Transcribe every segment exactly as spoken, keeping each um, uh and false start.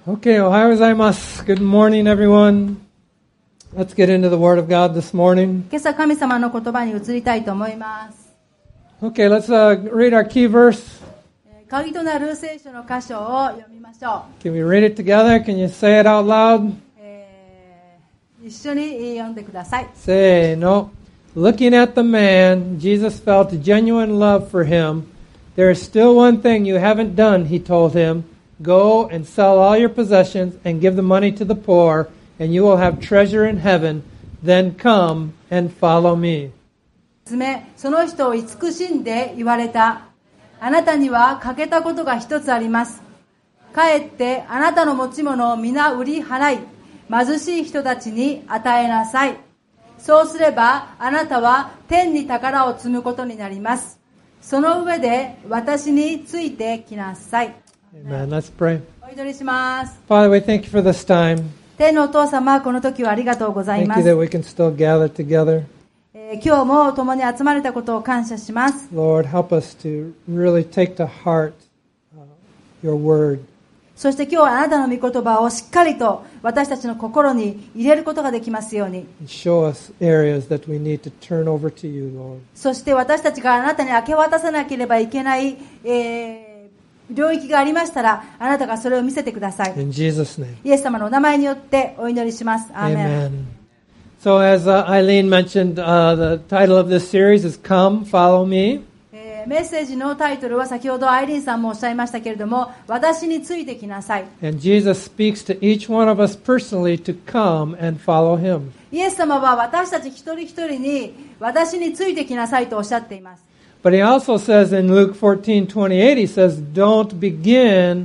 Okay, おはようございます。Good morning, everyone. Let's get into the Word of God this morning. 今朝神様の言葉に移りたいと思います。 Okay, let's uh, read our key verse. 鍵となる聖書の箇所を読みましょう。 Can we read it together? Can you say it out loud? えー、一緒に読んでください。 Say no. Looking at the man, Jesus felt genuine love for him. There is still one thing you haven't done, he told him. Go and sell all your possessions and give the money to the poor, and you will have treasure in heaven. Then come and follow me. その人を慈しんで言われた。あなたには欠けたことが一つあります。帰ってあなたの持ち物を皆売り払い、貧しい人たちに与えなさい。そうすればあなたは天に宝を積むことになります。その上で私についてきなさい。 Amen. Let's pray. お祈りします。 Father, we thank you for this time. 天のお父様、この時はありがとうござい Thank ま you す。 that we can still gather together. えー今日も共に集まれたことを感謝します。 Lord, help us to really take to heart uh, your word. そして今日はあなたの御言葉をしっかりと私たちの心に入れることができますように。 And show us areas that we need to turn over to you, Lord. そして私たちがあなたに明け渡さなければいけない、えー領域がありましたら、あなたがそれを見せてください。 In Jesus' name. イエス様のお名前によってお祈りします。アーメン。 Amen. So as uh, Eileen mentioned, uh, the title of this series is Come, Follow Me. えーメッセージのタイトルは先ほどアイリーンさんもおっしゃいましたけれども、私についてきなさい。 And Jesus speaks to each one of us personally to come and follow him. イエス様は私たち一人一人に私についてきなさいとおっしゃっています。 But he also says in Luke fourteen twenty-eight, he says, don't begin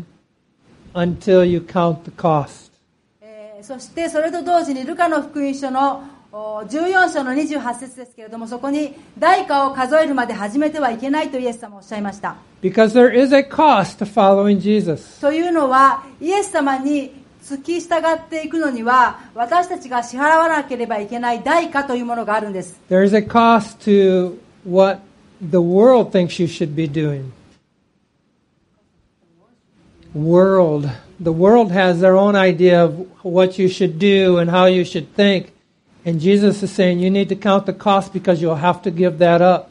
until you count the cost. えーそしてそれと同時にルカの福音書のおじゅうよん章のにじゅうはち節ですけれども、そこに代価を数えるまで始めてはいけないとイエス様はおっしゃいました。 Because there is a cost to following Jesus. というのはイエス様に付き従っていくのには私たちが支払わなければいけない代価というものがあるんです。 There is a cost to what the world thinks you should be doing. World. The world has their own idea of what you should do and how you should think. And Jesus is saying you need to count the cost because you'll have to give that up.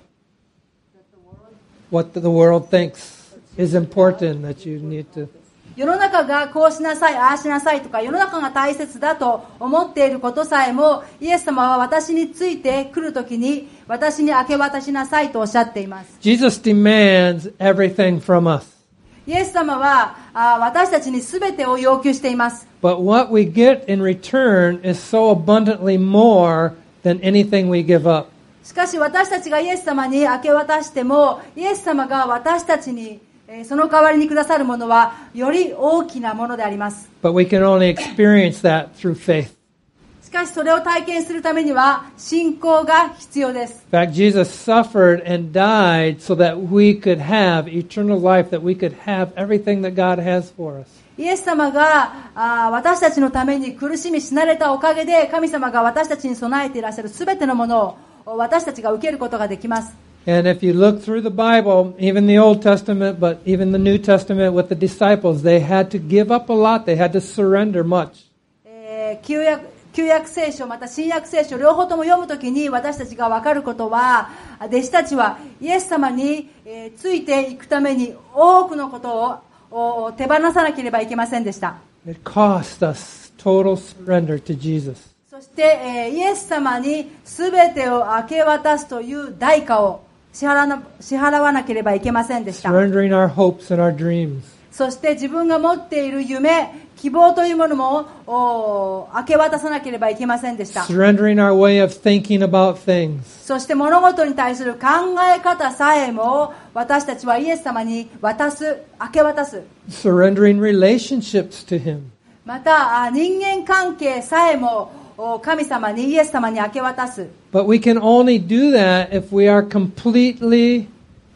What the world thinks is important that you need to. 世の中がこうしなさい、ああしなさいとか、世の中が大切だと思っていることさえも、イエス様は私について来るときに、私に明け渡しなさいとおっしゃっています。 Jesus demands everything from us. イエス様はあ私たちに全てを要求しています。 But what we get in return is so abundantly more than anything we give up. しかし私たちがイエス様に明け渡しても、イエス様が私たちにその代わりにくださるものはより大きなものであります。 But we can only experience that through faith. しかしそれを体験するためには信仰が必要です。 In fact, Jesus suffered and died so that we could have eternal life, that we could have everything that God has for us. イエス様があ私たちのために苦しみ死なれたおかげで、神様が私たちに備えていらっしゃるすべてのものを私たちが受けることができます。 And if you look through the Bible, even the Old Testament, but even the New Testament with the disciples, they had to give up a lot. They had to surrender much. えー旧約旧約聖書また新約聖書両方とも読むときに私たちが分かることは、弟子たちはイエス様に、えーついていくために多くのことをを手放さなければいけませんでした。 It cost us total surrender to Jesus. そして、えーイエス様に全てを明け渡すという代価を支払な支払わなければいけませんでした。 Surrendering our hopes and our dreams. そして自分が持っている夢、希望というものもお明け渡さなければいけませんでした。 Surrendering our way of thinking about things. そして物事に対する考え方さえも私たちはイエス様に渡す、明け渡す。 Surrendering relationships to Him. またあ人間関係さえもお神様に、イエス様に明け渡す。 But we can only do that if we are completely,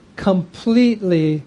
completely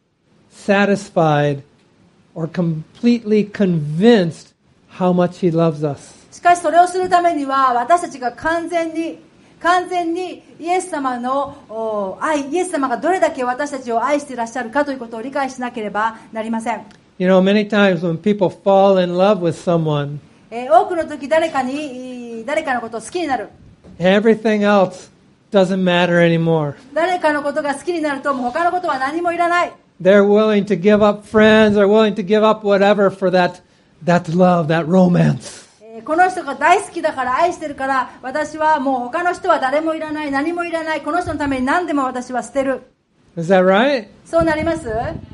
satisfied or completely convinced how much He loves us. しかしそれをするためには私たちが完全に完全にイエス様の愛、イエス様がどれだけ私たちを愛していらっしゃるかということを理解しなければなりません。 You know, many times when people fall in love with someone, えー多くの時誰かに、誰かのことを好きになる。 everything else doesn't matter anymore. 誰かのことが好きになるともう他のことは何もいらない。 They're willing to give up friends, they're willing to give up whatever for that, that love, that romance. えーこの人が大好きだから愛してるから私はもう他の人は誰もいらない何もいらないこの人のために何でも私は捨てる。 Is that right? そうなります？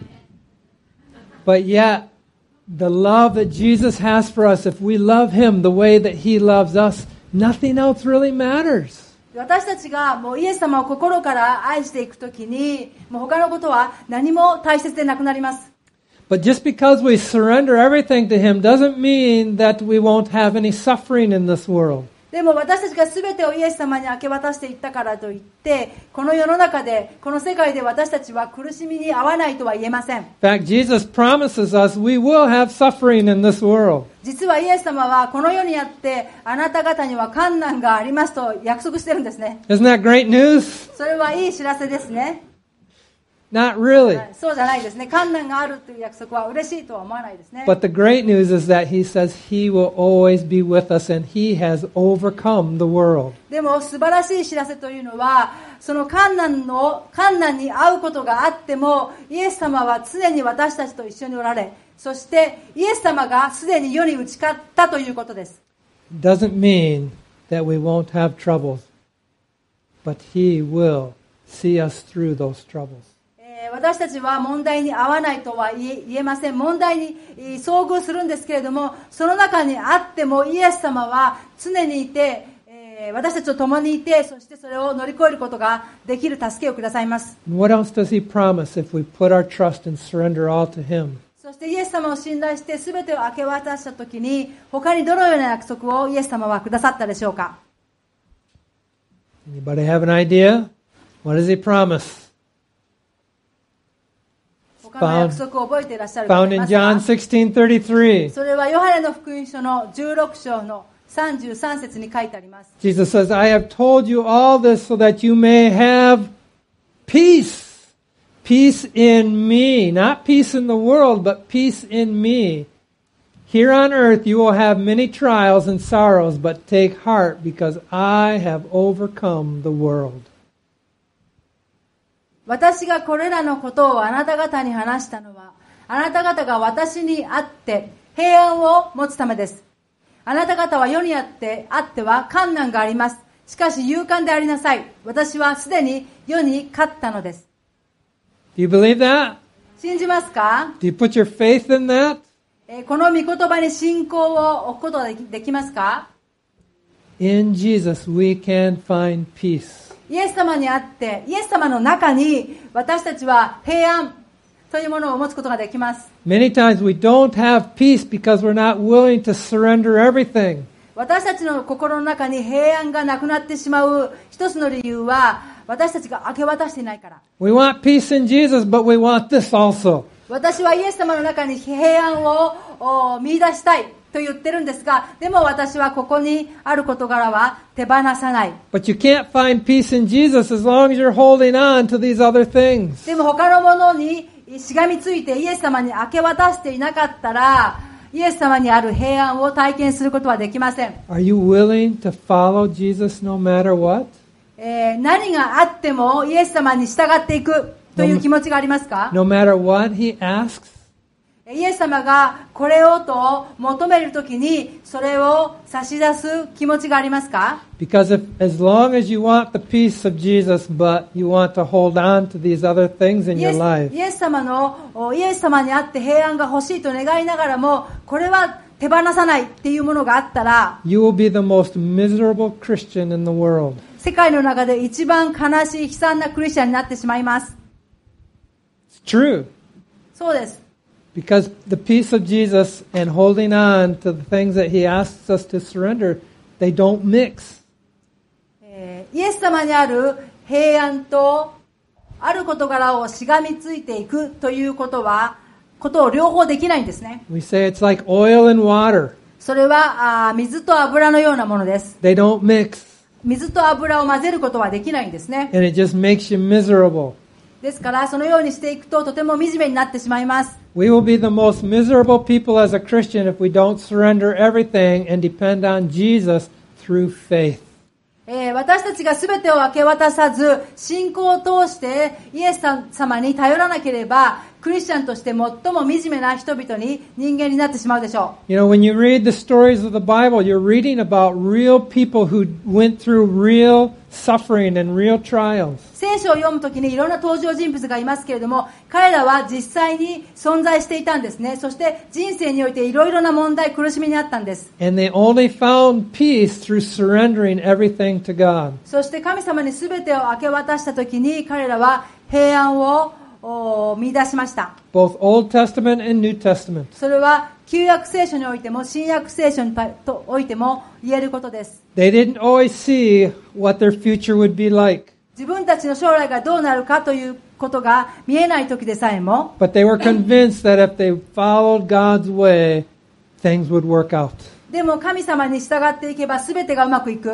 But yet, the love that Jesus has for us, if we love Him the way that He loves us, nothing else really matters. 私たちがもうイエス様を心から愛していくときにもう他のことは何も大切でなくなります。 But just because we surrender everything to Him doesn't mean that we won't have any suffering in this world. でも私たちが全てをイエス様に明け渡していったからといってこの世の中でこの世界で私たちは苦しみに遭わないとは言えません。 In fact, Jesus promises us we will have suffering in this world. 実はイエス様はこの世にあってあなた方には困難がありますと約束してるんですね。 Isn't that great news? それはいい知らせですね。 Not really. そうじゃないですね。困難があるという約束は嬉しいとは思わないですね。 But the great news is that He says He will always be with us and He has overcome the world. でも素晴らしい知らせというのはその困難の困難に遭うことがあってもイエス様は常に私たちと一緒におられそしてイエス様がすでに世に打ち勝ったということです。 It doesn't mean that we won't have troubles, but He will see us through those troubles. 私たちは問題に合わないとは言えません。問題に遭遇するんですけれどもその中にあってもイエス様は常にいて私たちと共にいてそしてそれを乗り越えることができる助けをくださいます。 What else does He promise if we put our trust and surrender all to Him? そしてイエス様を信頼して全てを明け渡したときに他にどのような約束をイエス様はくださったでしょうか？ Anybody have an idea? What does He promise? 他の約束を覚えていらっしゃる Found 方い in ます John か？ sixteen thirty-three. それはヨハネの福音書のじゅうろく章のさんじゅうさん節に書いてあります。 Jesus says, I have told you all this so that you may have peace. Peace in me. Not peace in the world, but peace in me. Here on earth you will have many trials and sorrows, but take heart because I have overcome the world. 私がこれらのことをあなた方に話したのは、あなた方が私にあって平安を持つためです。あなた方は世にあってあっては困難があります。しかし勇敢でありなさい。私はすでに世に勝ったのです。 Do you believe that? 信じますか？ Do you put your faith in that? えーこの御言葉に信仰を置くことができできますか？ In Jesus we can find peace. イエス様にあって、イエス様の中に私たちは平安というものを持つことができます。 Many times we don't have peace because we're not willing to surrender everything. 私たちの心の中に平安がなくなってしまう一つの理由は私たちが明け渡していないから。 We want peace in Jesus, but we want this also. 私はイエス様の中に平安を見出したいと言ってるんですが、でも私はここにある事柄は手放さない。 But you can't find peace in Jesus as long as you're holding on to these other things. でも他のものにしがみついてイエス様に明け渡していなかったら、イエス様にある平安を体験することはできません。 Are you willing to follow Jesus no matter what? えー、何があってもイエス様に従っていくという気持ちがありますか？ No matter what He asks? イエス様がこれをと求めるときにそれを差し出す気持ちがありますか？ Because if, as long as you want the peace of Jesus, but you want to hold on to these other things in イエ your ス life, イエス様のイエス様にあって平安が欲しいと願いながらもこれは手放さないっていうものがあったら you will be the most miserable Christian in the world. 世界の中で一番悲しい悲惨なクリスチャンになってしまいます。 It's true. そうです。 Because the peace of Jesus and holding on to the things that He asks us to surrender, they don't mix. えーイエス様にある平安とある事柄をしがみついていくということはことを両方できないんですね。 We say it's like oil and water. それはあ水と油のようなものです。 They don't mix. 水と油を混ぜることはできないんですね。 And it just makes you miserable. ですからそのようにしていくととても惨めになってしまいます。 We will be the most miserable people as a Christian if we don't surrender everything and depend on Jesus through faith. えー、私たちが全てを明け渡さず信仰を通してイエス様に頼らなければクリスチャンとして最も惨めな人々に人間になってしまうでしょう。 You know, when you read the stories of the Bible, you're reading about real people who went through real suffering and real trials. 聖書を読むときにいろんな登場人物がいますけれども、彼らは実際に存在していたんですね。そして人生においていろいろな問題、苦しみにあったんです。 And they only found peace through surrendering everything to God. そして神様に全てを明け渡したときに彼らは平安を見出しました。 Both Old Testament and New Testament. それは旧約聖書においても新約聖書においても言えることです。 They didn't always see what their future would be like. 自分たちの将来がどうなるかということが見えない時でさえも、 But they were convinced that if they followed God's way, things would work out. でも神様に従っていけば全てがうまくいく。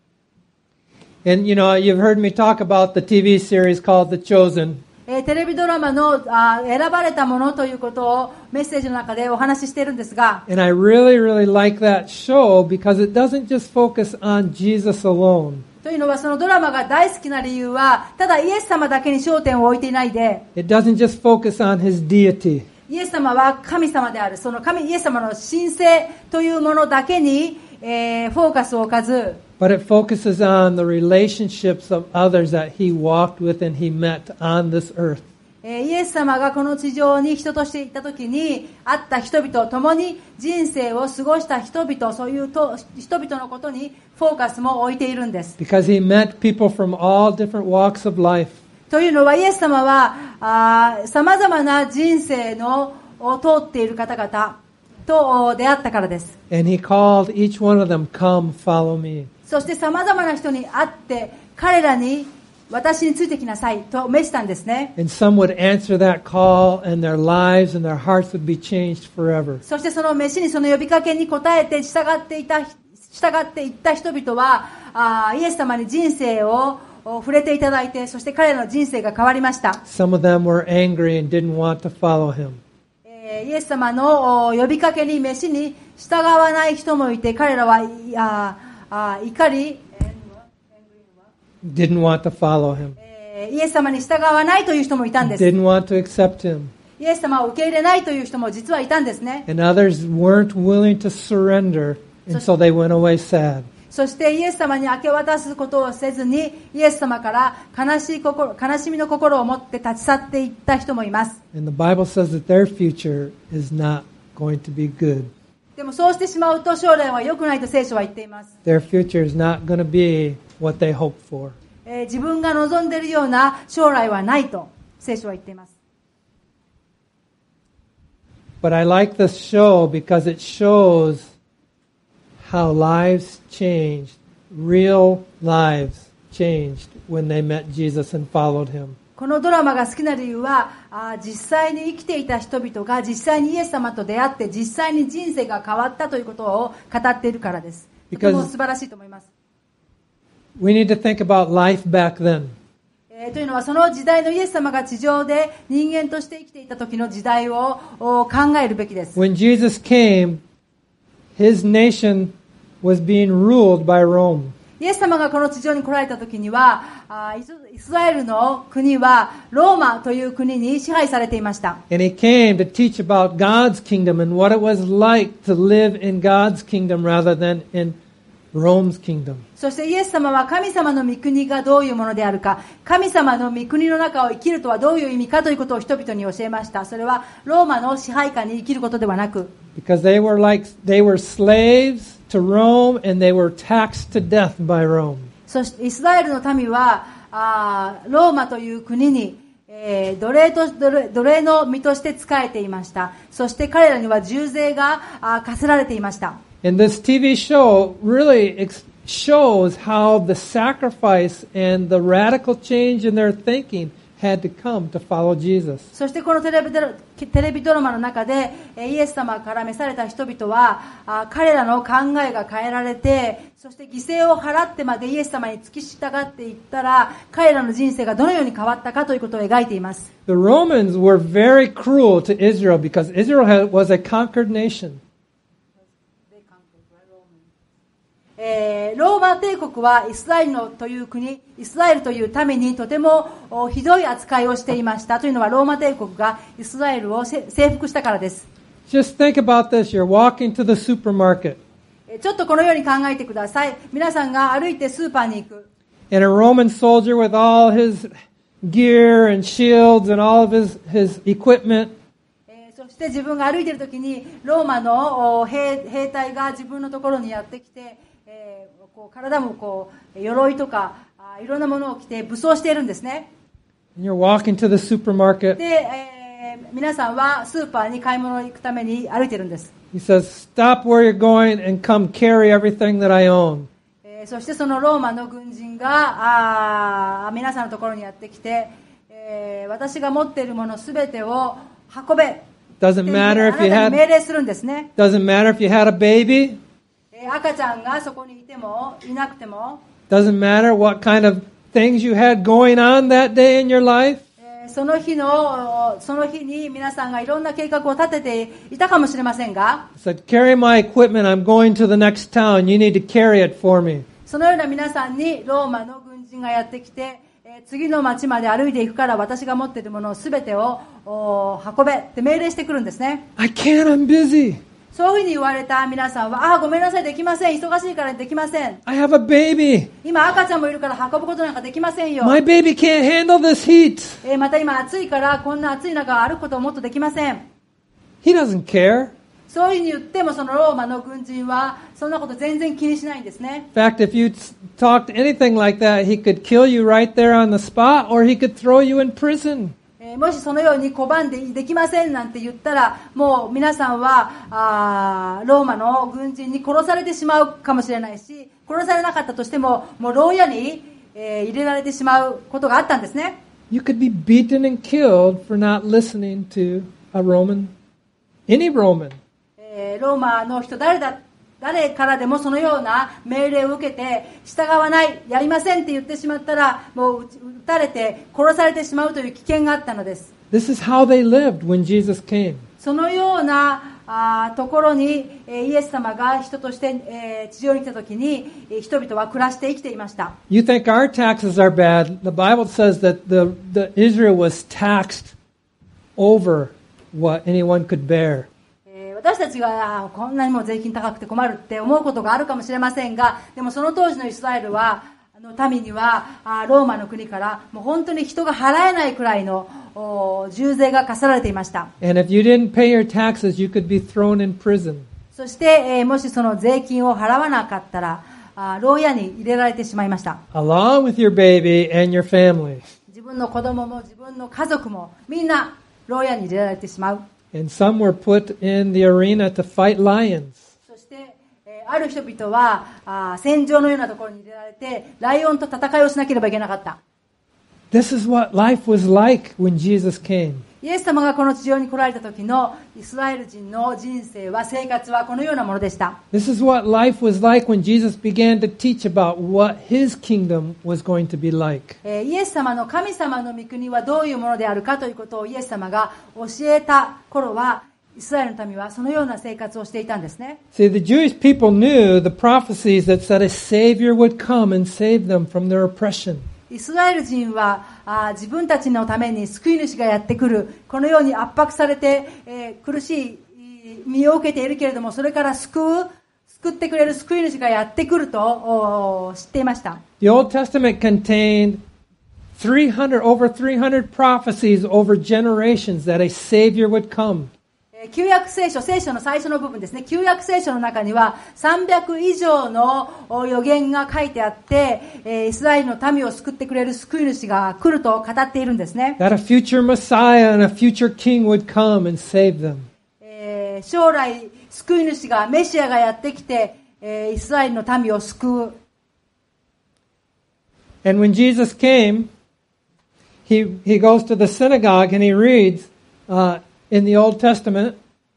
And you know, you've heard me talk about the T V series called The Chosen. えー、テレビドラマのあ選ばれたものということをメッセージの中でお話ししているんですが、 And I really, really like that show because it doesn't just focus on Jesus alone. というのはそのドラマが大好きな理由はただイエス様だけに焦点を置いていないで、 It doesn't just focus on His deity. イエス様は神様である、その神イエス様の神性というものだけに、えー、フォーカスを置かず、 But it focuses on the relationships of others that He walked with and He met on this earth. えー、イエス様がこの地上に人として行った時に会った人々、共に人生を過ごした人々、そういうと人々のことにフォーカスも置いているんです。 Because He met people from all different walks of life. というのはイエス様はさまざまな人生のを通っている方々と出会ったからです。 And He called each one of them, "Come, follow me." そしてさまざまな人に会って彼らに私についてきなさいと召したんですね。 And some would answer that call and their lives and their hearts would be changed forever. そしてその召しに、その呼びかけに応えて従っていた、従っていった人々はあイエス様に人生を触れていただいて、そして彼らの人生が変わりました。 Some of them were angry and didn't want to follow Him. えー、イエス様の呼びかけに、召しに従わない人もいて、彼らはああ怒り、 Didn't want to follow Him. えー、イエス様に従わないという人もいたんです。 Didn't want to accept Him. イエス様を受け入れないという人も実はいたんですね。 And others weren't willing to surrender, and so they went away sad. そしてイエス様に明け渡すことをせずに、イエス様から悲しい心、悲しみの心を持って立ち去っていった人もいます。 And the Bible says that their future is not going to be good. でもそうしてしまうと将来は良くないと聖書は言っています。 Their future is not going to be what they hope for. えー、自分が望んでいるような将来はないと聖書は言っています。 But I like this show because it shows how lives changed, real lives changed when they met Jesus and followed Him. このドラマが好きな理由は、あ実際に生きていた人々が実際にイエス様と出会って実際に人生が変わったということを語っているからです。とても素晴らしいと思います。 We need to think about life back then. えー、というのはその時代のイエス様が地上で人間として生きていた時の時代を考えるべきです。 When Jesus came, His nation was being ruled by Rome. イエス様がこの地上に来られた時には、あイスラエルの国はローマという国に支配されていました。 And He came to teach about God's kingdom and what it was like to live in God's kingdom rather than in Rome's kingdom. そしてイエス様は神様の御国がどういうものであるか、神様の御国の中を生きるとはどういう意味かということを人々に教えました。それはローマの支配下に生きることではなく、 Because they were like they were slaves to Rome and they were taxed to death by Rome. そしてイスラエルの民はあローマという国に、えー、奴隷と奴隷、奴隷の身として仕えていました。そして彼らには重税があ課せられていました。 And this T V show really ex- shows how the sacrifice and the radical change in their thinking had to come to follow Jesus. そしてこのテレビドラ、テレビドラマの中でイエス様から召された人々はあ彼らの考えが変えられて、そして犠牲を払ってまでイエス様に付き従っていったら彼らの人生がどのように変わったかということを描いています。 The Romans were very cruel to Israel because Israel had, was a conquered nation. えー、ローマ帝国はイスラエルのという国、イスラエルという民にとてもひどい扱いをしていました。というのはローマ帝国がイスラエルを征服したからです。 Just think about this. You're walking to the supermarket. ちょっとこのように考えてください。皆さんが歩いてスーパーに行く。 And a Roman soldier with all his gear and shields and all of his, his equipment. そして自分が歩いているときにローマの 兵, 兵隊が自分のところにやってきて、えー、こう体もこう鎧とかあいろんなものを着て武装しているんですね。 And you're walking to the supermarket. で、えー、皆さんはスーパーに買い物に行くために歩いているんです。 He says, "Stop where you're going and come carry everything that I own." えー、そしてそのローマの軍人があ皆さんのところにやってきて、えー、私が持っているものすべてを運べ。 Doesn't matter if you あなた had に命令するんですね。 doesn't matter if you had a baby. 赤ちゃんがそこにいてもいなくても Doesn't matter what kind of things you had going on that day in your life. その日のその日に皆さんがいろんな計画を立てていたかもしれませんが Said, "Carry my equipment. I'm going to the next town. You need to carry it for me." そのような皆さんにローマの軍人がやってきて、次の町まで歩いていくから私が持っているものをすべてを運べって命令してくるんですね。 I can't. I'm busy. そういうふうに言われた皆さんは、ああ、ごめんなさい、できません。忙しいからできません。 I have a baby. 今赤ちゃんもいるから運ぶことなんかできませんよ。 My baby can't handle this heat. えー、また今暑いからこんな暑い中歩くこともっとできません。 He doesn't care. そういうふうに言ってもそのローマの軍人はそんなこと全然気にしないんですね。 In fact, if you talked anything like that, he could kill you right there on the spot, or he could throw you in prison. もしそのように拒んでできませんなんて言ったらもう皆さんはあローマの軍人に殺されてしまうかもしれないし、殺されなかったとしてももう牢屋に、えー、入れられてしまうことがあったんですね。 You could be beaten and killed for not listening to a Roman, any Roman. えー、ローマの人誰だ誰からでもそのような命令を受けて従わない、やりませんって言ってしまったらもう撃たれて殺されてしまうという危険があったのです。 This is how they lived when Jesus came. そのようなあところに、えー、イエス様が人として、えー、地上に来た時に、えー、人々は暮らして生きていました。 You think our taxes are bad. The Bible says that the, the Israel was taxed over what anyone could bear. 私たちがこんなにも税金高くて困るって思うことがあるかもしれませんが、でもその当時のイスラエルはあの民にはローマの国からもう本当に人が払えないくらいの重税が課せられていました。 And if you didn't pay your taxes, you could be thrown in prison. そして、えー、もしその税金を払わなかったらあ牢屋に入れられてしまいました。 Along with your baby and your family. 自分の子供も自分の家族もみんな牢屋に入れられてしまう。 And some were put in the arena to fight lions. そして、えー、ある人々はあ戦場のようなところに入れられてライオンと戦いをしなければいけなかった。 This is what life was like when Jesus came. イエス様がこの地上に来られた時のイスラエル人の人生は、生活はこのようなものでした。 This is what life was like when Jesus began to teach about what his kingdom was going to be like. えー、イエス様の神様の御国はどういうものであるかということをイエス様が教えた頃は、イスラエルの民はそのような生活をしていたんですね。 See, the Jewish people knew the prophecies that said a Savior would come and save them from their oppression. イスラエル人はあ自分たちのために救い主がやってくる、このように圧迫されて、えー、苦しい身を受けているけれども、それから救う救ってくれる救い主がやってくると知っていました。 The Old Testament contained three hundred, over three hundred prophecies over generations that a Savior would come. 旧約聖書、聖書の最初の部分ですね。旧約聖書の中にはさんびゃく以上の予言が書いてあって、イスラエルの民を救ってくれる救い主が来ると語っているんですね。 That a future Messiah and a future King would come and save them. えー、将来救い主が、メシアがやってきて、えー、イスラエルの民を救う。 And when Jesus came, he, he goes to the synagogue and he reads uh, in the Old Testament,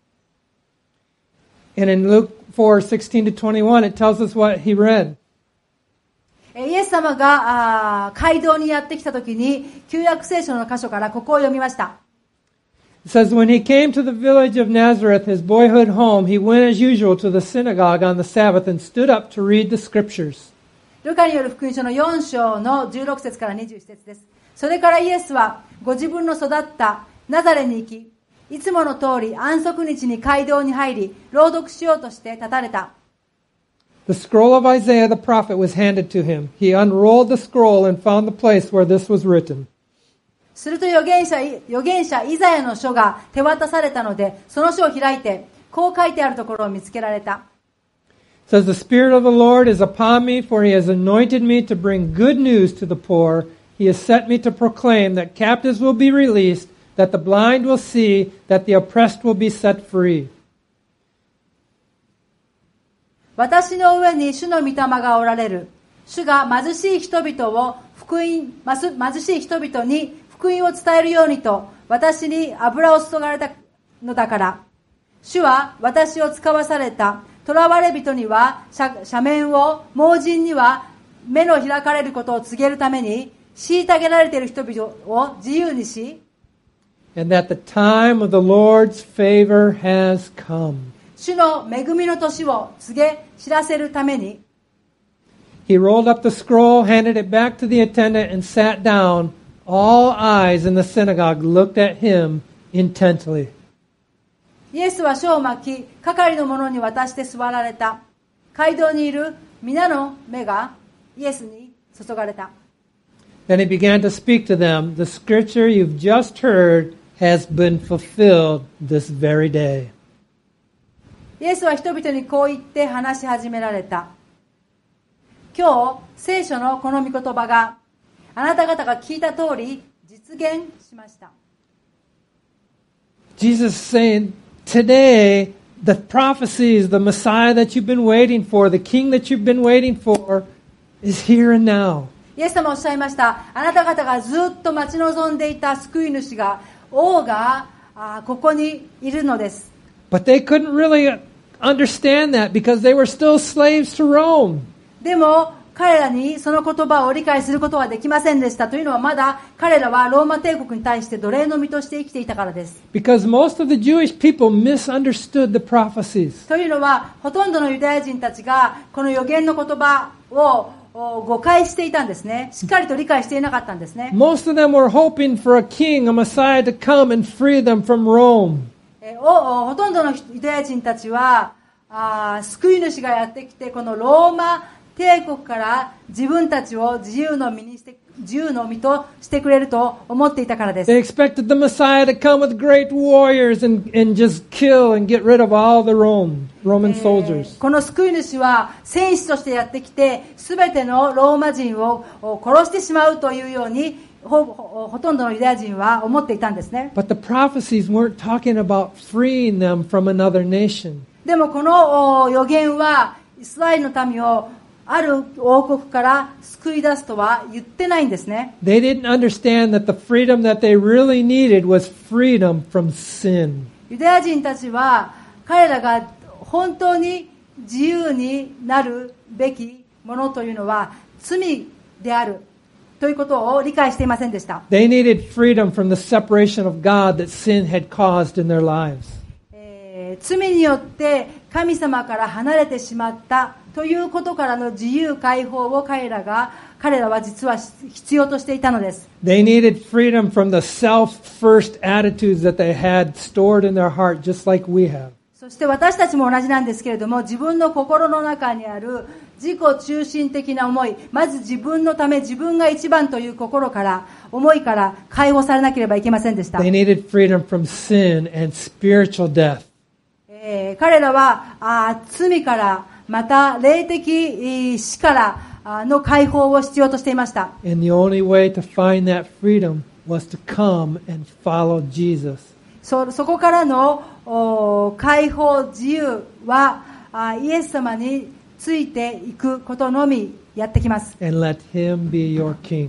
and in Luke four sixteen to twenty-one, it tells us what he read. イエス様が街道にやってきたときに、旧約聖書の箇所からここを読みました。 It says, when he came to the village of Nazareth, his boyhood home, he went as usual to the synagogue on the Sabbath and stood up to read the scriptures. ルカによる福音書のよん章のじゅうろく節からにじゅういち節です。それからイエスはご自分の育ったナザレに行き、いつもの通り安息日に街道に入り、朗読しようとして立たれた。 The scroll of Isaiah the prophet was handed to him. He unrolled the scroll and found the place where this was written. すると預言者、預言者イザヤの書が手渡されたので、その書を開いて、こう書いてあるところを見つけられた。 It says, the Spirit of the Lord is upon me, for he has anointed me to bring good news to the poor. He has set me to proclaim that captives will be released, that the blind will see, that the oppressed will be set free. 私の上に主の御霊がおられる。主が貧しい人々を福音、貧しい人々に福音を伝えるようにと、私に油を注がれたのだから。主は私を使わされた。囚われ人には赦免を、盲人には目の開かれることを告げるために、虐げられている人々を自由にし、 And that the time of the Lord's favor has come. 主の恵みの年を告げ知らせるために、 He rolled up the scroll, handed it back to the attendant, and sat down. All eyes in the synagogue looked at him intently. イエスは書を巻き、係の者に渡して座られた。街道にいる皆の目がイエスに注がれた。 Then he began to speak to them. The scripture you've just heard has been fulfilled this very day. イエスは人々にこう言って話し始められた。今日、聖書のこの御言葉があなた方が聞いた通り実現しました。 Jesus is saying, today, the prophecies, the Messiah that you've been waiting for, the King that you've been waiting for, is here and now. イエス様おっしゃいました。あなた方がずっと待ち望んでいた救い主が、王があここにいるのです。 But they couldn't really understand that because they were still slaves to Rome. でも彼らにその言葉を理解することはできませんでした。というのはまだ彼らはローマ帝国に対して奴隷の身として生きていたからです。 Because most of the Jewish people misunderstood the prophecies. というのはほとんどのユダヤ人たちがこの預言の言葉を誤解していたんですね。しっかりと理解していなかったんですね。 Most of them were hoping for a king, a Messiah to come and free them from Rome. えおほとんどのユダヤ人たちはあ救い主がやってきてこのローマ帝国から自分たちを自由の身にして自由の身としてくれると思っていたからです。 They expected the Messiah to come with great warriors and, and just kill and get rid of all the Rome, Roman soldiers. この救い主は戦士としてやってきてすべてのローマ人を殺してしまうというように ほ, ほ, ほとんどのユダヤ人は思っていたんですね。 But the prophecies weren't talking about freeing them from another nation. でもこの預言はイスラエルの民をある王国から救い出すとは言ってないんですね。 They didn't understand that the freedom that they really needed was freedom from sin. ユダヤ人たちは彼らが本当に自由になるべきものというのは罪であるということを理解していませんでした。 They needed freedom from the separation of God that sin had caused in their lives. えー、罪によって神様から離れてしまったということからの自由解放を彼らが彼らは実は必要としていたのです。 They needed freedom from the self-first attitudes that they had stored in their heart, just like we have. そして私たちも同じなんですけれども、自分の心の中にある自己中心的な思い、まず自分のため自分が一番という心から思いから解放されなければいけませんでした。 They needed freedom from sin and spiritual death. えー、彼らはあ罪からまた霊的死からの解放を必要としていました。 And the only way to find that freedom was to come and follow Jesus. そ, そこからの解放自由はイエス様についていくことのみやってきます。 And let him be your king.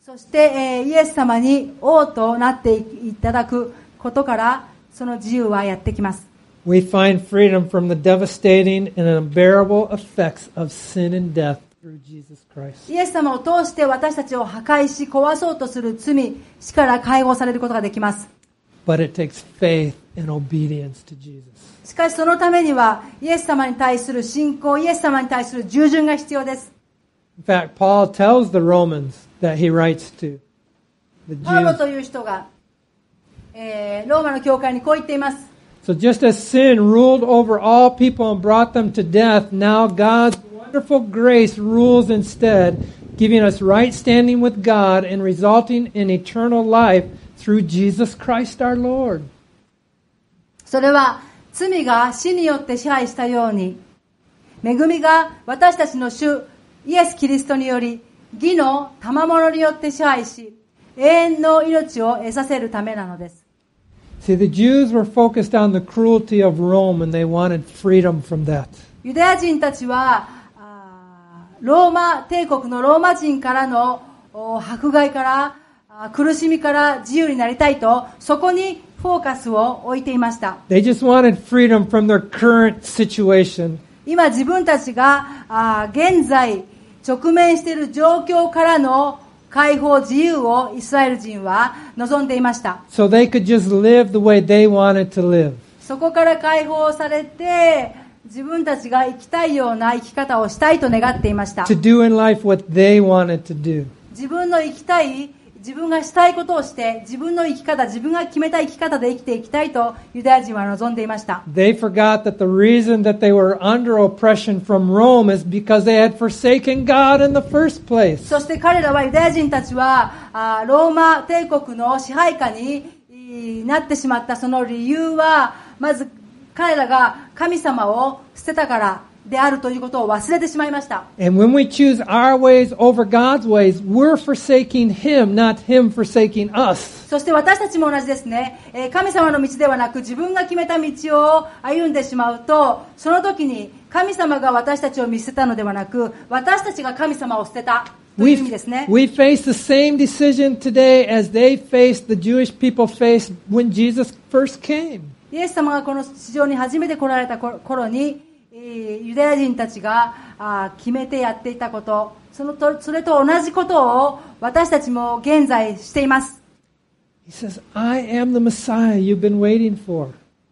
そして、えーイエス様に王となっていただくことから、その自由はやってきます。 We find freedom from the devastating and unbearable effects of sin and death through Jesus Christ. イエス様を通して私たちを破壊し壊そうとする罪、死から解放されることができます。 But it takes faith and obedience to Jesus. しかしそのためには、イエス様に対する信仰、イエス様に対する従順が必要です。 In fact, Paul tells the Romans that he writes to the パウロ Jews. という人が、えーローマの教会にこう言っています。 So just as sin ruled over all people and brought them to death, now God's wonderful grace rules instead, giving us right standing with God and resulting in eternal life through Jesus Christ our Lord. それは罪が死によって支配したように、恵みが私たちの主イエス・キリストにより義の賜物によって支配し、永遠の命を得させるためなのです。 See, the Jews were focused on the cruelty of Rome and they wanted freedom from that. ユダヤ人たちはあーローマ帝国のローマ人からのお迫害からあー苦しみから自由になりたいと、そこにフォーカスを置いていました。 They just wanted freedom from their current situation. 今自分たちがあー現在直面している状況からの解放、自由をイスラエル人は望んでいました。 So they could just live the way they wanted to live. そこから解放されて、自分たちが生きたいような生き方をしたいと願っていました。 To do in life what they wanted to do. 自分の生きたい、自分がしたいことをして、自分の生き方、自分が決めた生き方で生きていきたいとユダヤ人は望んでいました。 They forgot that the reason that they were under oppression from Rome is because they had forsaken God in the first place. そして彼らはユダヤ人たちはあローマ帝国の支配下になってしまったその理由は、まず彼らが神様を捨てたからであるということを忘れてしまいました。 And when we choose our ways over God's ways, we're forsaking Him, not Him forsaking us. そして私たちも同じですね。えー神様の道ではなく自分が決めた道を歩んでしまうと、その時に神様が私たちを見捨てたのではなく、私たちが神様を捨てたという意味ですね。 We, we face the same decision today as they faced, the Jewish people faced when Jesus first came. イエス様がこの地上に初めて来られた頃に、えーユダヤ人たちがあー決めてやっていたこと、そのと、それと同じことを私たちも現在しています。 He says, I am the Messiah you've been waiting for.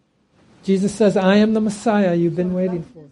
Jesus says, I am the Messiah you've been waiting for.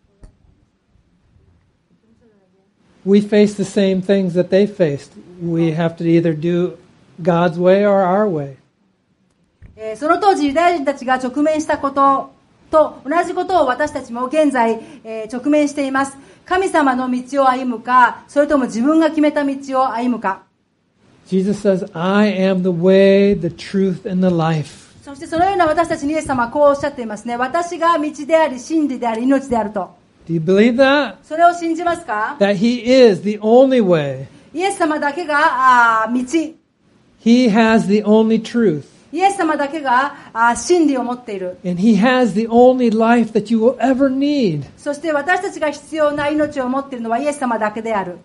We face the same things that they faced. We have to either do God's way or our way. えーその当時ユダヤ人たちが直面したことと同じことを私たちも現在、えー直面しています。神様の道を歩むか、それとも自分が決めた道を歩むか。 Jesus says, I am the way, the truth, and the life. そしてそのような私たちにイエス様はこうおっしゃっていますね。私が道であり、真理であり、命であると。 Do you believe that? それを信じますか？ That He is the only way. イエス様だけがあー道。 He has the only truth. イエス様だけがあー真理を持っている。 And He has the only life that you will ever need. そして私たちが必要な命を持っているのはイエス様だけである。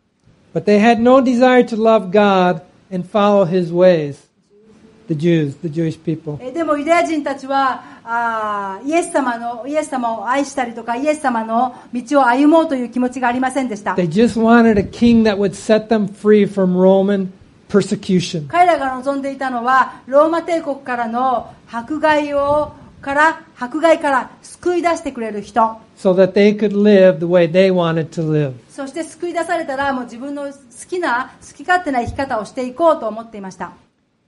But they had no desire to love God and follow His ways. The Jews, the Jewish people. えでもユダヤ人たちはあイエス様のイエス様を愛したりとかイエス様の道を歩もうという気持ちがありませんでした。 They just wanted a king that would set them free from Roman persecution. 彼らが望んでいたのはローマ帝国からの迫害をから迫害から救い出してくれる人。 So that they could live the way they wanted to live. そして救い出されたらもう自分の好きな好き勝手な生き方をしていこうと思っていました。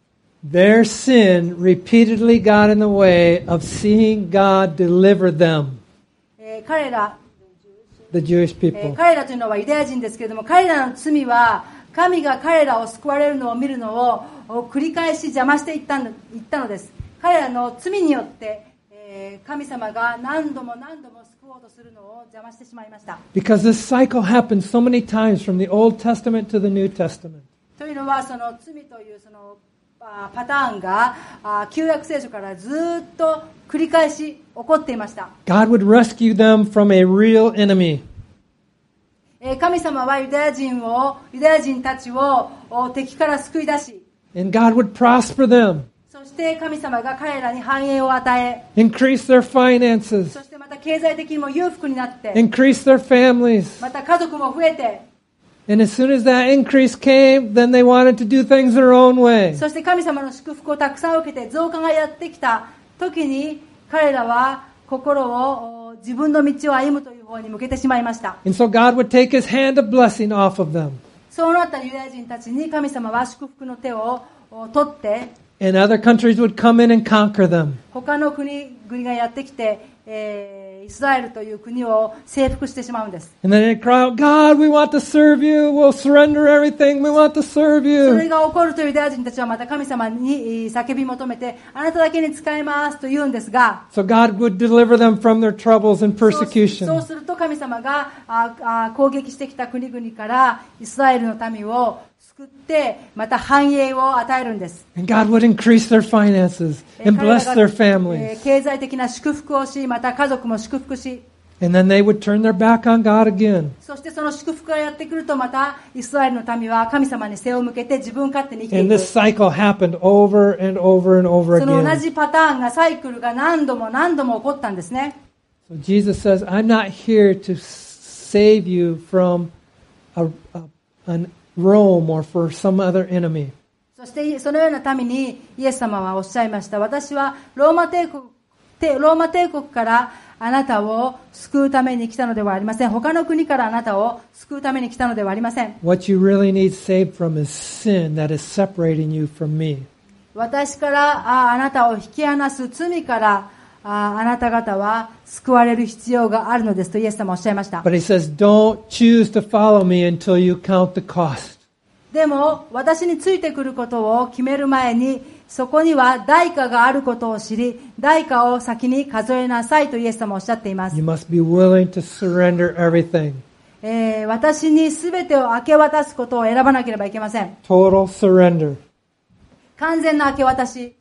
Their sin repeatedly got in the way of seeing God deliver them, えー彼ら the Jewish えー people. 彼らというのはユダヤ人ですけれども、彼らの罪は神が彼らを救われるのを見るのを繰り返し邪魔していったの、いったのです。彼らの罪によって、えー神様が何度も何度も救おうとするのを邪魔してしまいました。 Because this cycle happened so many times from the Old Testament to the New Testament. というのはその罪というそのあパターンがあ旧約聖書からずっと繰り返し起こっていました。 God would rescue them from a real enemy. えー神様はユダヤ人をユダヤ人たちを敵から救い出し、 and God would prosper them, そして神様が彼らに繁栄を与え、 increase their finances, そしてまた経済的にも裕福になって、 increase their families. また家族も増えて、 And as soon as that increase came, then they wanted to do things their own way. そして神様の祝福をたくさん受けて増加がやってきた時に、彼らは心を自分の道を歩むという方に向けてしまいました。 And so God would take His hand of blessing off of them. そうなったユダヤ人たちに神様は祝福の手を取って、 And other countries would come in and conquer them. 他の国々がやってきて、えーイスラエルという国を征服してしまうんです。 And then they'd cry out, God, we want to serve you. We'll surrender everything. We want to serve それ you. が起こるとユダヤ人たちはまた神様に叫び求めて、あなただけに仕えますと言うんですが、 So God would deliver them from their troubles and そう persecution. そうすると神様がああ攻撃してきた国々からイスラエルの民を救ってまた繁栄を与えるんです。 And God would increase their finances えー and 彼ら bless が their え families. ー経済的な祝福をし、また家族も祝福し、 And then they would turn their back on God again. そしてその祝福がやってくるとまたイスラエルの民は神様に背を向けて自分勝手に生きてい And く。 this cycle happened over and over and over その同 again. じパターンがサイクルが何度も何度も起こったんですね。 So Jesus says, I'm not here to save you from a, a, an Rome or for some other enemy. そしてそのような民にイエス様はおっしゃいました。私はローマ帝国、ローマ帝国からあなたを救うために来たのではありません。他の国からあなたを救うために来たのではありません。 What you really need saved from is sin that is separating you from me. 私からああなたを引き離す罪からああなた方は救われる必要があるのですとイエス様はおっしゃいました。 But he says, don't choose to follow me until you count the cost. でも私についてくることを決める前にそこには代価があることを知り、代価を先に数えなさいとイエス様はおっしゃっています。 You must be willing to surrender everything. えー私に全てを明け渡すことを選ばなければいけません。 Total surrender. 完全な明け渡し。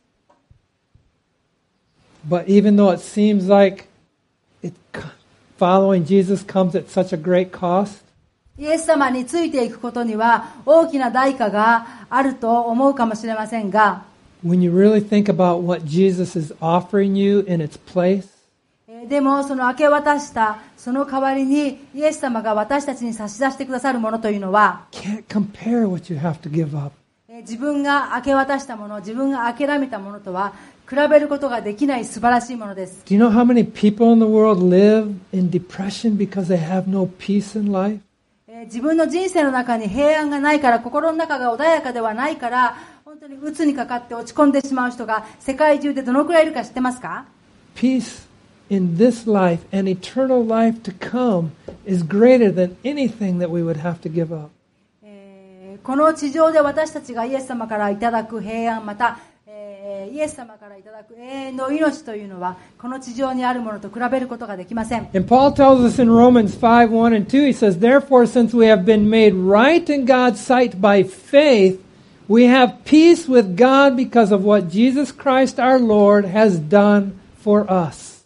But even though it seems like it, following Jesus comes at such a great cost, イエス様についていくことには大きな代価があると思うかもしれませんが、 when you really think about what Jesus is offering you in its place, えーでもその明け渡したその代わりにイエス様が私たちに差し出してくださるものというのは、 can't compare what you have to give up. えー自分が明け渡したもの、自分が諦めたものとは比べることができない素晴らしいものです。 Do you know how many people in the world live in depression because they have no peace in life? えー自分の人生の中に平安がないから、心の中が穏やかではないから、本当に鬱にかかって落ち込んでしまう人が世界中でどのくらいいるか知ってますか？ Peace in this life and eternal life to come is greater than anything that we would have to give up. えーこの地上で私たちがイエス様からいただく平安、また、えーイエス様からいただく永遠の命というのはこの地上にあるものと比べることができません。 And Paul tells us in Romans five, one and two, he says, Therefore, since we have been made right in God's sight by faith, we have peace with God because of what Jesus Christ our Lord has done for us.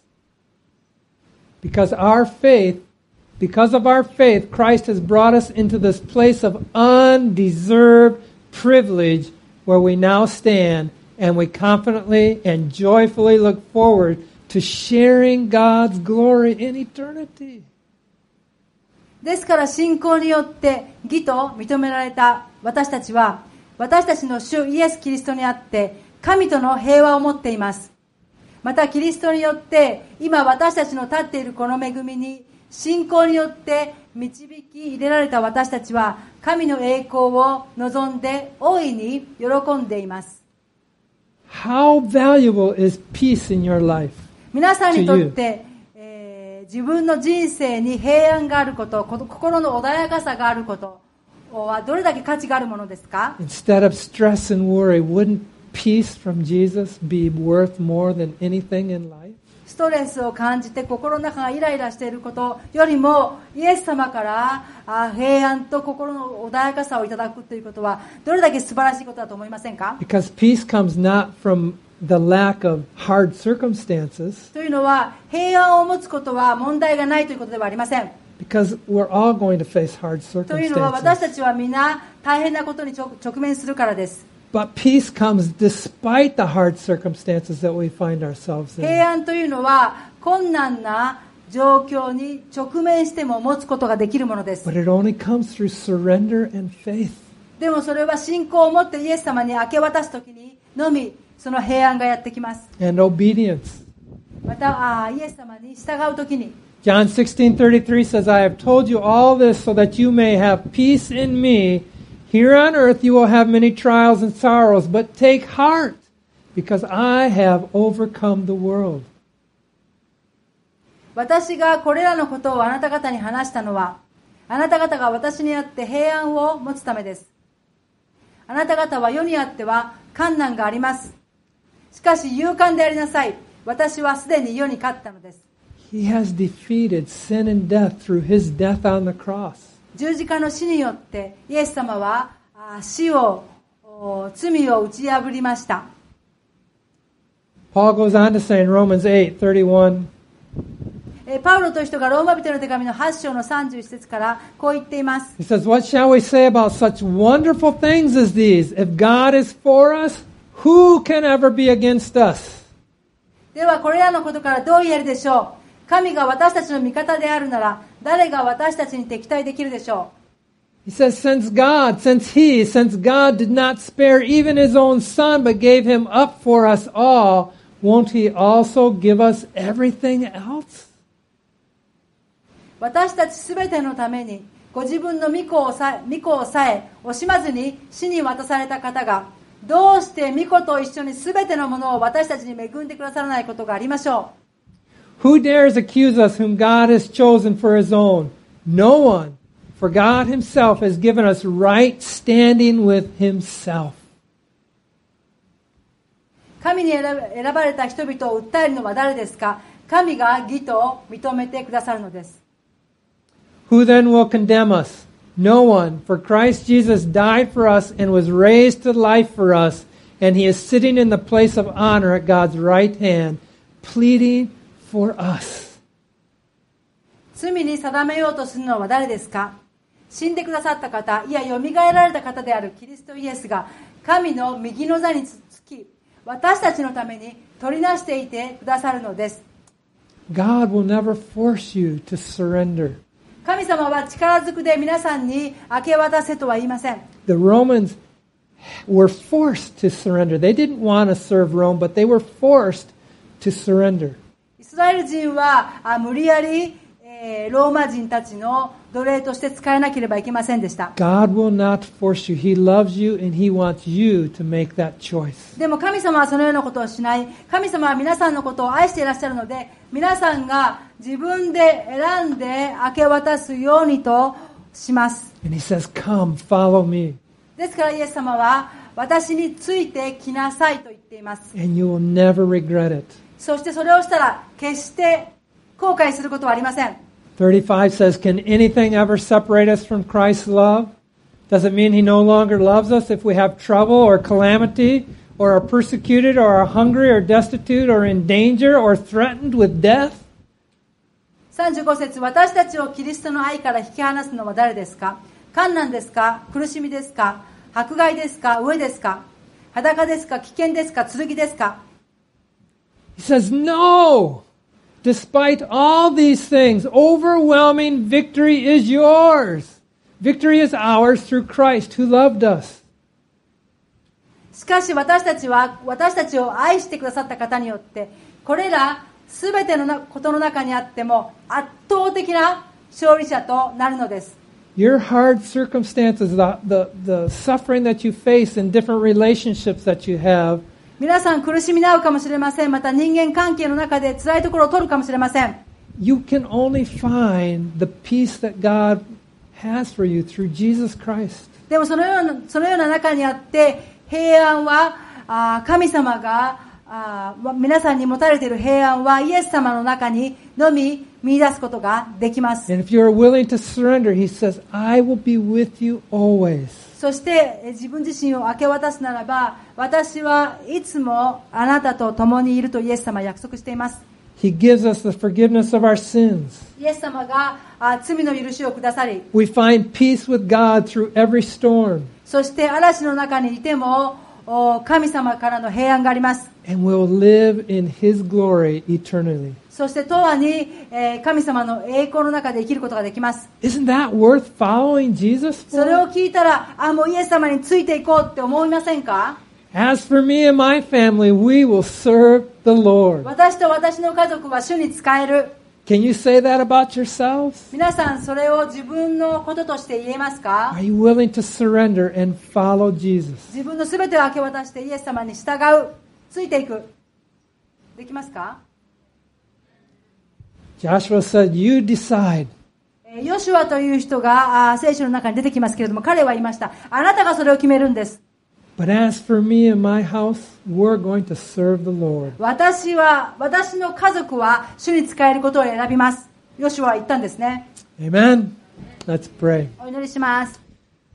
Because our faith, because of our faith, Christ has brought us into this place of undeserved privilege where we now stand, and we confidently and joyfully look forward to sharing God's glory in eternity. ですから信仰によって義と認められた私たちは、私たちの主イエス・キリストにあって神との平和を持っています。またキリストによって今私たちの立っているこの恵みに信仰によって導き入れられた私たちは神の栄光を望んで大いに喜んでいます。 How valuable is peace in your life? 皆さんにとって、えー自分の人生に平安があること、心の穏やかさがあることはどれだけ価値があるものですか？ Instead of stress and worry, wouldn't peace from Jesus be worth more than anything in life? ストレスを感じて心の中がイライラしていることよりもイエス様からあ平安と心の穏やかさをいただくということはどれだけ素晴らしいことだと思いませんか？ Because peace comes not from the lack of hard circumstances, というのは平安を持つことは問題がないということではありません。 Because we're all going to face hard というのは私 circumstances. たちは皆大変なことに直直面するからです。 But peace comes despite the hard circumstances that we find ourselves in. 平安というのは困難な状況に直面しても持つことができるものです。 But it only comes through surrender and faith. でもそれは信仰を持ってイエス様に明け渡すときにのみその平安がやってきます。 And obedience. またあイエス様に従うときに John sixteen thirty-three says, I have told you all this so that you may have peace in me. Here on earth you will have many trials and sorrows, but take heart, because I have overcome the world. 私がこれらのことをあなた方に話したのは、あなた方が私にあって平安を持つためです。あなた方は世にあっては困難があります。しかし勇敢でありなさい。私はすでに世に勝ったのです。 He has defeated sin and death through his death on the cross. 十字架の死によってイエス様はあ死を、お罪を打ち破りました。 Paul goes on to say in Romans eight thirty-one, えパウロという人がローマ人の手紙のはち章のさんじゅういち節からこう言っています。 he says, What shall we say about such wonderful things as these? If God is for us, who can ever be against us? ではこれらのことからどう言えるでしょう。神が私たちの味方であるなら誰が私たちに敵対できるでしょう。 He says, since God, since He, since God did not spare even His own Son, but gave Him up for us all, won't He also give us everything else? 私たちすべてのためにご自分の御子をさえ、御子をさえ惜しまずに死に渡された方がどうして御子と一緒にすべてのものを私たちに恵んでくださらないことがありましょう。 Who dares accuse us whom God has chosen for His own? No one. For God Himself has given us right standing with Himself. 神に選ば選ばれた人々を訴えるのは誰ですか。神が義と認めてくださるのです。 Who then will condemn us? No one. For Christ Jesus died for us and was raised to life for us, and He is sitting in the place of honor at God's right hand, pleading for us. 罪に定めようとするのは誰ですか。死んでくださった方、いやよみがえられた方であるキリストイエスが神の右の座につき私たちのために取りなしていてくださるのです。 God will never force you to surrender. 神様は力ずくで皆さんに明け渡せとは言いません。 The Romans were forced to surrender. They didn't want to serve Rome, but they were forced to surrender. イスラエル人はあ無理やり、えー、ローマ人たちの奴隷として使えなければいけませんでした。 God will not force you. He loves you and He wants you to make that choice. でも神様はそのようなことをしない。神様は皆さんのことを愛していらっしゃるので、皆さんが自分で選んで明け渡すようにとします。 And He says, Come, follow me. ですからイエス様は私についてきなさいと言っています。 And you will never regret it. そしてそれをしたら決して後悔することはありません。 thirty-five says, Can anything ever separate us from Christ's love? Does it mean He no longer loves us if we have trouble or calamity, or are persecuted, or are hungry, or destitute, or in danger, or threatened with death? さんじゅうご節、私たちをキリストの愛から引き離すのは誰ですか。困難ですか、苦しみですか、迫害ですか、飢えですか、裸ですか、危険ですか、剣ですか。 He says, No! Despite all these things, overwhelming victory is yours. Victory is ours through Christ who loved us. しかし私たちは私たちを愛してくださった方によってこれらすべてのことの中にあっても圧倒的な勝利者となるのです。 Your hard circumstances, the, the, the suffering that you face in different relationships that you have, 皆さん苦しみに遭うかもしれません。また人間関係の中で辛いところを取るかもしれません。 you can only find the peace that God has for you through Jesus Christ. でもそのような、そのような中にあって平安はあ神様があ皆さんに持たれている平安はイエス様の中にのみ見出すことができます。 And if you are willing to surrender, He says, I will be with you always. そして自分自身を明け渡すならば私はいつもあなたと共にいるとイエス様は約束しています。 He gives us the forgiveness of our sins. イエス様があ罪の許しをくださり、 We find peace with God through every storm. そして嵐の中にいてもお神様からの平安があります。 And we'll live in His glory eternally. そして永遠に、えー神様の栄光の中で生きることができます。 Isn't that worth following Jesus それを for? 聞いたら、あ、もうイエス様についていこうって思いませんか？ As for me and my family, we will serve the Lord. 私と私の家族は主に仕える。 Can you say that about yourselves? 皆さん、それを自分のこととして言えますか？ Are you willing to surrender and follow Jesus? 自分のすべてを明け渡してイエス様に従う、ついていく。できますか？ Joshua said, you decide. えーヨシュアという人があー聖書の中に出てきますけれども、彼は言いました。あなたがそれを決めるんです。 But as for me and my house, we're going to serve the Lord. 私は、私の家族は主に仕えることを選びます。ヨシュアは言ったんですね。 Amen. Let's pray. お祈りします。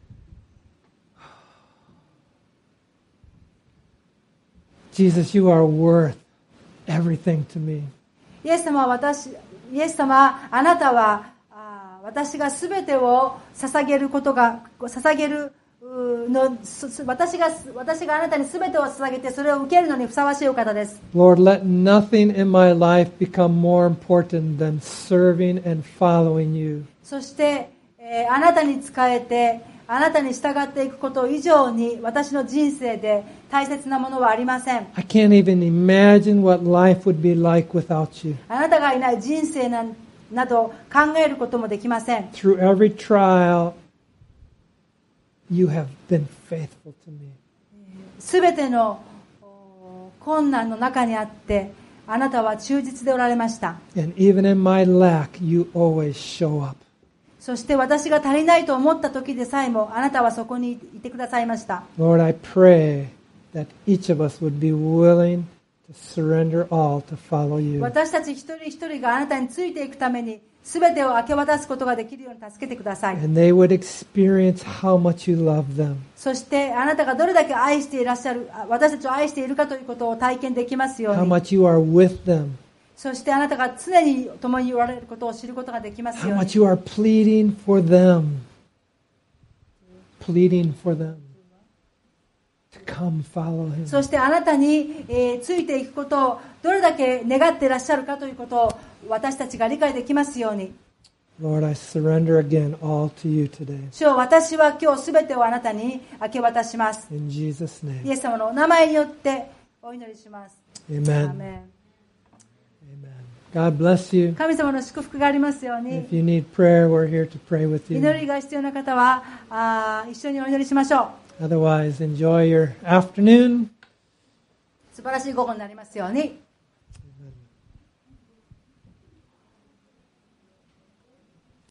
Jesus, you are worth everything to me. イエス様は私、イエス様、あなたは、あー私がすべてを捧げることが、捧げるうーの、す私が、私があなたにすべてを捧げて、それを受けるのにふさわしいお方です。 Lord, let nothing in my life become more important than serving and following you. そして、えーあなたに仕えて、あなたに従っていくこと以上に、私の人生で大切なものはありません。 I can't even imagine what life would be like without you. あなたがいない人生ななど考えることもできません。 Through every trial, you have been faithful to me. すべてのお困難の中にあって、あなたは忠実でおられました。 And even in my lack, you always show up. そして私が足りないと思った時でさえも、あなたはそこにいてくださいました。 Lord, I pray that each of us would be willing to surrender all to follow you. 私たち一人一人があなたについていくために、すべてを明け渡すことができるように助けてください。 And they would experience how much you love them. そしてあなたがどれだけ愛していらっしゃる、あ私たちを愛しているかということを体験できますよう How に。 much you are with them. そしてあなたが常に共におられることを知ることができます How ように。 much you are pleading for them. Pleading for them to come follow him. そしてあなたに、えーついていくことをどれだけ願っていらっしゃるかということを私たちが理解できますように。 Lord, I surrender again all to you today. 主よ、私は今日すべてをあなたに明け渡します。 In Jesus' イ name. エス様のお名前によってお祈りします。 Amen. アーメン。 God bless you. 神様の祝福がありますように。 If you need prayer, we're here to pray with 祈 you. りが必要な方はあー一緒にお祈りしましょう。 Otherwise, enjoy your afternoon. 素晴らしい午後になりますように。